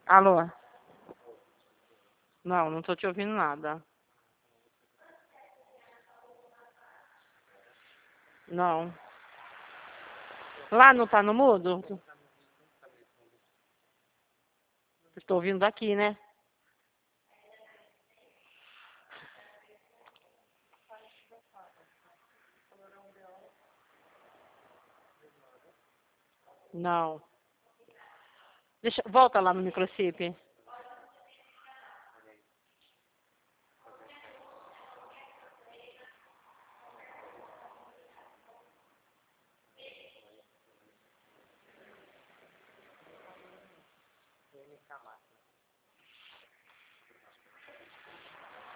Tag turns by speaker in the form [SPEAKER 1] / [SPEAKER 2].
[SPEAKER 1] Alô? Não, não tô te ouvindo nada. Não. Lá não tá no mudo? Estou ouvindo daqui, né? Não. Volta lá no microchip.